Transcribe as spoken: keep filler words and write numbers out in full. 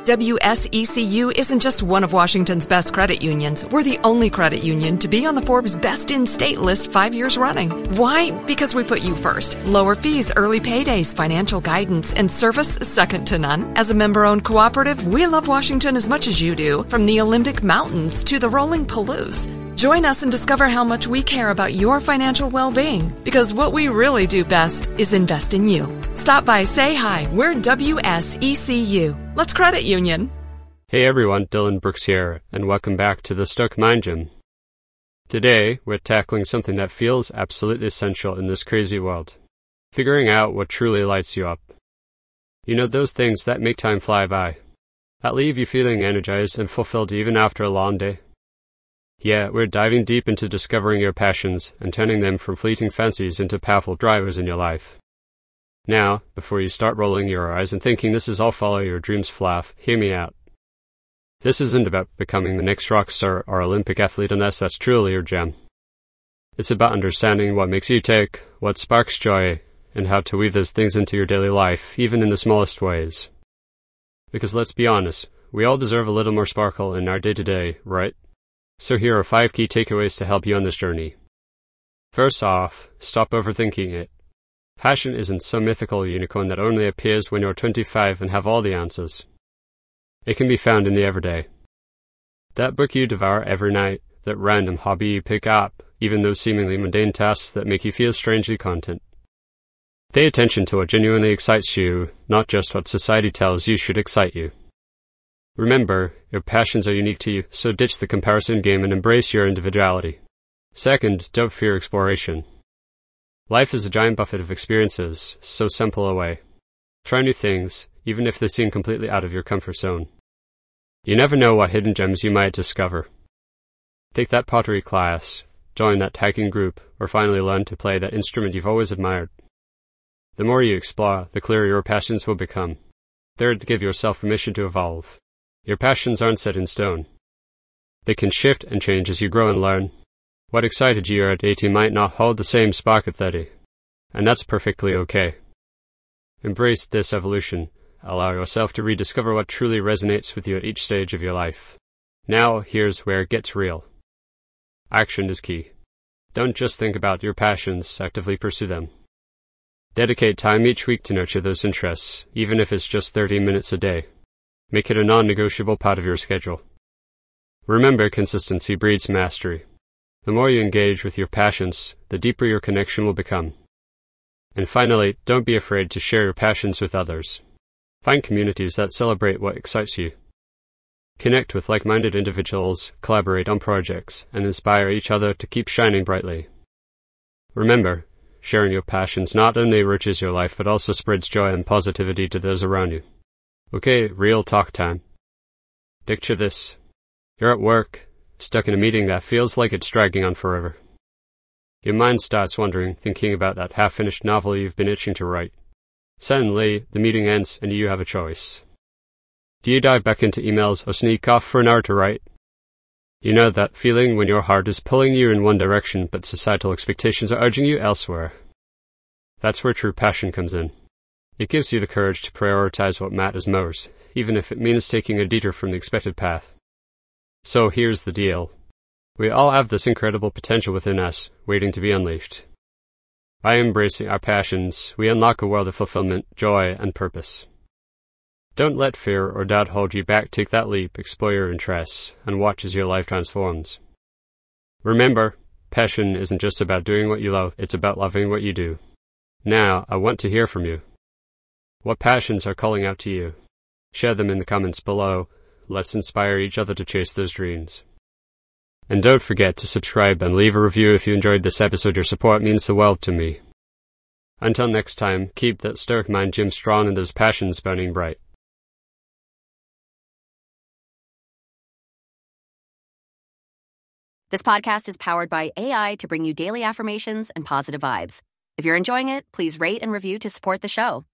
W S E C U isn't just one of Washington's best credit unions. We're the only credit union to be on the Forbes Best in State list five years running. Why? Because we put you first. Lower fees, early paydays, financial guidance, and service second to none. As a member-owned cooperative, we love Washington as much as you do, from the Olympic Mountains to the rolling Palouse. Join us and discover how much we care about your financial well-being, because what we really do best is invest in you. Stop by, say hi. We're W S E C U. Let's credit union. Hey everyone, Dylan Brooks here, and welcome back to the Stoic Mind Gym. Today, we're tackling something that feels absolutely essential in this crazy world. Figuring out what truly lights you up. You know, those things that make time fly by. That leave you feeling energized and fulfilled even after a long day. Yeah, we're diving deep into discovering your passions and turning them from fleeting fancies into powerful drivers in your life. Now, before you start rolling your eyes and thinking this is all follow your dreams fluff, hear me out. This isn't about becoming the next rock star or Olympic athlete unless that's truly your jam. It's about understanding what makes you tick, what sparks joy, and how to weave those things into your daily life, even in the smallest ways. Because let's be honest, we all deserve a little more sparkle in our day-to-day, right? So here are five key takeaways to help you on this journey. First off, stop overthinking it. Passion isn't some mythical unicorn that only appears when you're twenty-five and have all the answers. It can be found in the everyday. That book you devour every night, that random hobby you pick up, even those seemingly mundane tasks that make you feel strangely content. Pay attention to what genuinely excites you, not just what society tells you should excite you. Remember, your passions are unique to you, so ditch the comparison game and embrace your individuality. Second, don't fear exploration. Life is a giant buffet of experiences, so sample away. Try new things, even if they seem completely out of your comfort zone. You never know what hidden gems you might discover. Take that pottery class, join that hiking group, or finally learn to play that instrument you've always admired. The more you explore, the clearer your passions will become. Third, give yourself permission to evolve. Your passions aren't set in stone. They can shift and change as you grow and learn. What excited you at eighteen might not hold the same spark at thirty, and that's perfectly okay. Embrace this evolution. Allow yourself to rediscover what truly resonates with you at each stage of your life. Now, here's where it gets real. Action is key. Don't just think about your passions, actively pursue them. Dedicate time each week to nurture those interests, even if it's just thirty minutes a day. Make it a non-negotiable part of your schedule. Remember, consistency breeds mastery. The more you engage with your passions, the deeper your connection will become. And finally, don't be afraid to share your passions with others. Find communities that celebrate what excites you. Connect with like-minded individuals, collaborate on projects, and inspire each other to keep shining brightly. Remember, sharing your passions not only enriches your life but also spreads joy and positivity to those around you. Okay, real talk time. Picture this. You're at work, stuck in a meeting that feels like it's dragging on forever. Your mind starts wandering, thinking about that half-finished novel you've been itching to write. Suddenly, the meeting ends and you have a choice. Do you dive back into emails or sneak off for an hour to write? You know that feeling when your heart is pulling you in one direction but societal expectations are urging you elsewhere. That's where true passion comes in. It gives you the courage to prioritize what matters most, even if it means taking a detour from the expected path. So here's the deal. We all have this incredible potential within us, waiting to be unleashed. By embracing our passions, we unlock a world of fulfillment, joy, and purpose. Don't let fear or doubt hold you back. Take that leap, explore your interests, and watch as your life transforms. Remember, passion isn't just about doing what you love, it's about loving what you do. Now, I want to hear from you. What passions are calling out to you? Share them in the comments below. Let's inspire each other to chase those dreams. And don't forget to subscribe and leave a review if you enjoyed this episode. Your support means the world to me. Until next time, keep that Stoic Mind Gym strong and those passions burning bright. This podcast is powered by A I to bring you daily affirmations and positive vibes. If you're enjoying it, please rate and review to support the show.